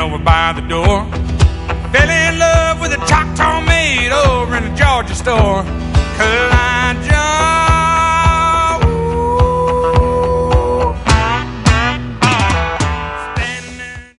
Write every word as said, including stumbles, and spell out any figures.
over by the door. Fell in love with a Choctaw maid over in the Georgia store. Caroline